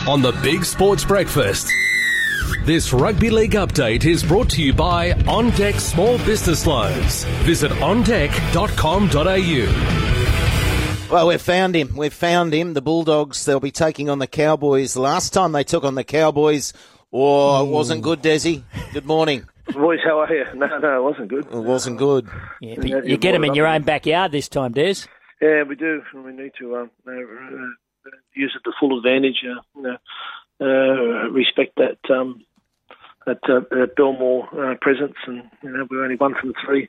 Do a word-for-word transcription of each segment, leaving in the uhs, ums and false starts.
on the Big Sports Breakfast. This rugby league update is brought to you by On Deck Small Business Loans. Visit on deck dot com dot a u. Well, we've found him. We've found him. The Bulldogs, they'll be taking on the Cowboys. Last time they took on the Cowboys, oh, it wasn't good, Desi. Good morning. Boys, how are you? No, no, it wasn't good. It wasn't good. Yeah, but you get them in your own backyard this time, Des. Yeah, we do. We need to um, uh, use it to full advantage. Uh, you know, uh, respect that um, that, uh, that Belmore uh, presence, and you know we're only one from three,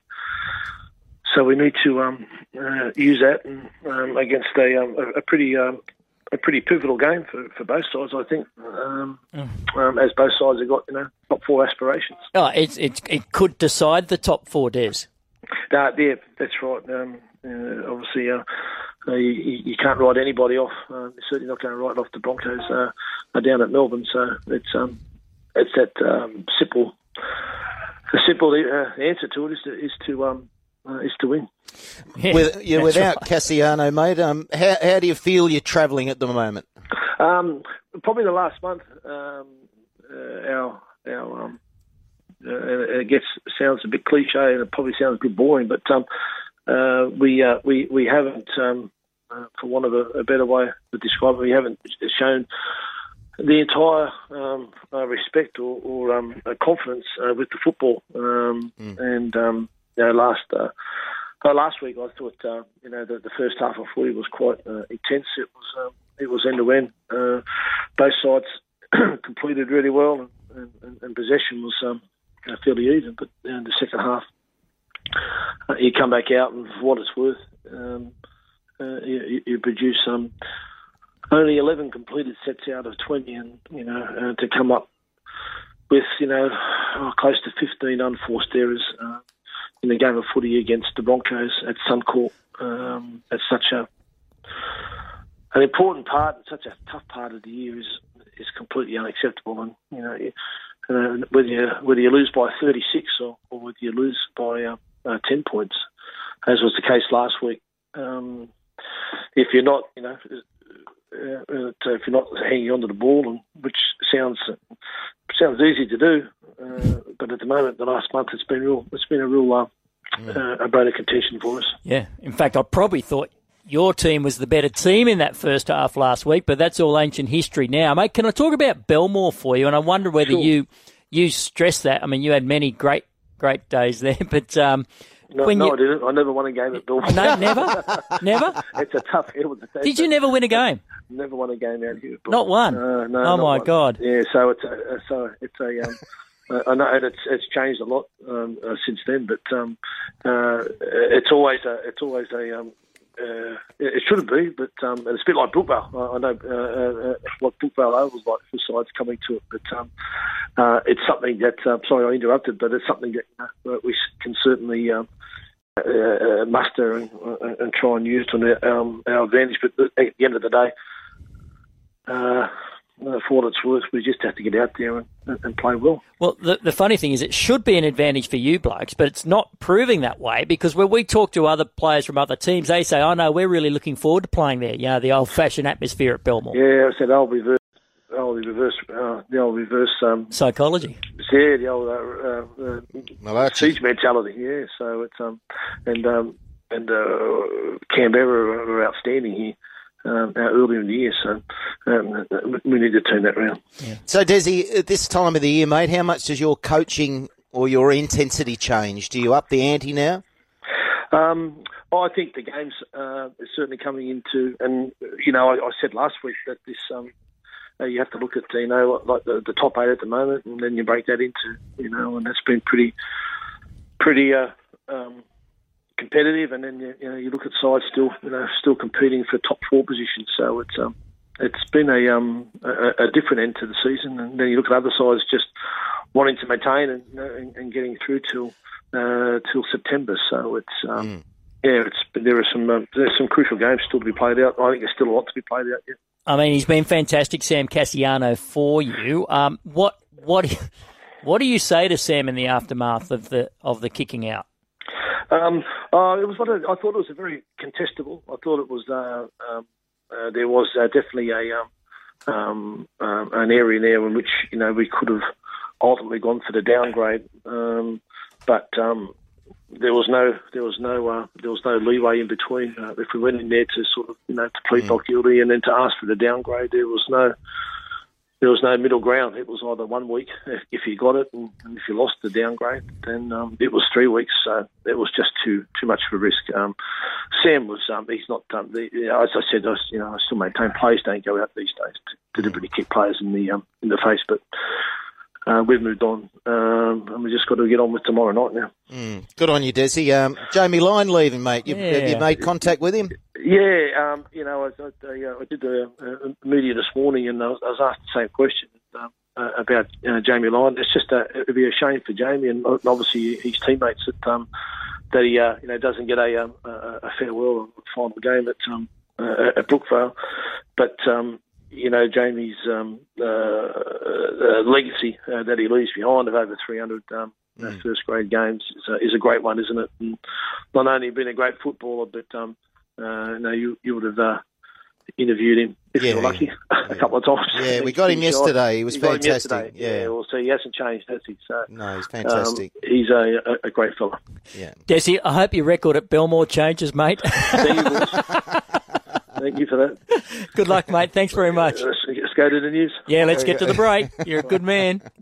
so we need to um, uh, use that and, um, against a, um, a, a pretty um, a pretty pivotal game for, for both sides. I think, um, mm. um, as both sides have got you know top four aspirations. Oh, it's it's it could decide the top four, Des. Uh, yeah, that's right. Um, uh, obviously, uh, uh, you, you can't write anybody off. Uh, you're certainly not going to write off the Broncos uh, are down at Melbourne. So it's um, it's that um, simple. The simple uh, answer to it is to is to um, uh, is to win. Yeah, With, yeah without right. Cassiano, mate, um, how how do you feel you're travelling at the moment? Um, probably the last month, um, uh, our our. Um, Uh, it gets sounds a bit cliche and it probably sounds a bit boring, but um, uh, we uh, we we haven't, um, uh, for want of a, a better way to describe it, we haven't shown the entire um, uh, respect or, or um, uh, confidence uh, with the football. Um, mm. And um, you know, last uh, uh, last week I thought uh, you know the, the first half of footy was quite uh, intense. It was um, it was end to end. Uh, both sides completed really well, and, and, and possession was. Um, Uh, fairly even, but in the second half, uh, you come back out, and for what it's worth, um, uh, you, you produce um, only eleven completed sets out of twenty, and you know uh, to come up with you know oh, close to fifteen unforced errors uh, in the game of footy against the Broncos at Suncorp. Um, that's such a an important part, such a tough part of the year is is completely unacceptable, and you know. You, Uh, whether you whether you lose by thirty-six or, or whether you lose by uh, uh, ten points, as was the case last week. Um, if you're not, you know, uh, uh, if you're not hanging onto the ball, and which sounds uh, sounds easy to do, uh, but at the moment, the last month, it's been real. It's been a real uh, yeah. uh, a bone of contention for us. Yeah, in fact, I probably thought your team was the better team in that first half last week, but that's all ancient history now. Mate, can I talk about Belmore for you? And I wonder whether sure. you you stress that. I mean, you had many great great days there, but... Um, no, when no you... I didn't. I never won a game at Belmore. No, never? Never? It's a tough... It was a, Did you never win a game? Never won a game out here. Not one? Uh, no, oh, not my one. God. Yeah, so it's a... So it's a um, I know it's it's changed a lot um, uh, since then, but um, uh, it's always a... It's always a um, Uh, it shouldn't be, but um, it's a bit like Brookvale. I, I know uh, uh, what Brookvale was like for sides coming to it, but um, uh, it's something that, uh, sorry I interrupted, but it's something that you know, we can certainly um, uh, muster and, uh, and try and use to our, um, our advantage. But at the end of the day, uh, for what it's worth, we just have to get out there and, and play well. Well, the, the funny thing is it should be an advantage for you blokes, but it's not proving that way because when we talk to other players from other teams, they say, oh, no, we're really looking forward to playing there, you know, the old-fashioned atmosphere at Belmore. Yeah, I said I'll reverse, I'll reverse, uh, the old reverse... Um, Psychology. Yeah, the old uh, uh, uh, siege mentality, yeah. So it's... um, And um, and uh, Canberra are outstanding here. Um, earlier in the year, so um, we need to turn that around. Yeah. So, Desi, at this time of the year, mate, how much does your coaching or your intensity change? Do you up the ante now? Um, oh, I think the game's uh, certainly coming into, and you know, I, I said last week that this um, uh, you have to look at you know like the, the top eight at the moment, and then you break that into you know, and that's been pretty, pretty. Uh, um, competitive, and then you, you know you look at sides still you know still competing for top four positions. So it's um it's been a um a, a different end to the season, and then you look at other sides just wanting to maintain and you know, and, and getting through till uh, till September. So it's um mm. yeah it's there are some um, there's some crucial games still to be played out. I think there's still a lot to be played out yet. I mean, he's been fantastic, Sam Cassiano, for you. Um, what what what do you say to Sam in the aftermath of the of the kicking out? Um, uh, it was what I, I thought it was a very contestable. I thought it was uh, um, uh, there was uh, definitely a um, um, um, an area there in which, you know, we could have ultimately gone for the downgrade, um, but um, there was no there was no uh, there was no leeway in between. Uh, if we went in there to sort of, you know, to plead not guilty and then to ask for the downgrade, there was no there was no middle ground. It was either one week if, if you got it, and, and if you lost the downgrade, then um, it was three weeks. So it was just too too much of a risk. Um, Sam was um, he's not um, the, you know, as I said, I, you know, I still maintain players don't go out these days to deliberately kick players in the um, in the face, but. Uh, we've moved on, um, and we just got to get on with tomorrow night now. Mm. Good on you, Desi. Um, Jamie Lyon leaving, mate. You, Yeah. Have you made contact with him? Yeah, um, you know, I, I, I, I did the uh, media this morning, and I was, I was asked the same question um, uh, about uh, Jamie Lyon. It's just a, it'd be a shame for Jamie, and obviously his teammates that um, that he uh, you know doesn't get a, um, a, a farewell final game at um, uh, at Brookvale, but. Um, You know, Jamie's um, uh, uh, legacy uh, that he leaves behind of over three hundred um, mm. first grade games is a, is a great one, isn't it? And not only been a great footballer, but um, uh, no, you you would have uh, interviewed him if yeah, you were lucky yeah. a couple of times. Yeah, we got him yesterday. He was he fantastic. Yeah, yeah. Well, so he hasn't changed, has he? So no, he's fantastic. Um, he's a, a, a great fella. Yeah, Desi, I hope your record at Belmore changes, mate. See you, boys. Thank you for that. Good luck, mate. Thanks very much. Let's, let's go to the news. Yeah, let's get to the break. You're a good man.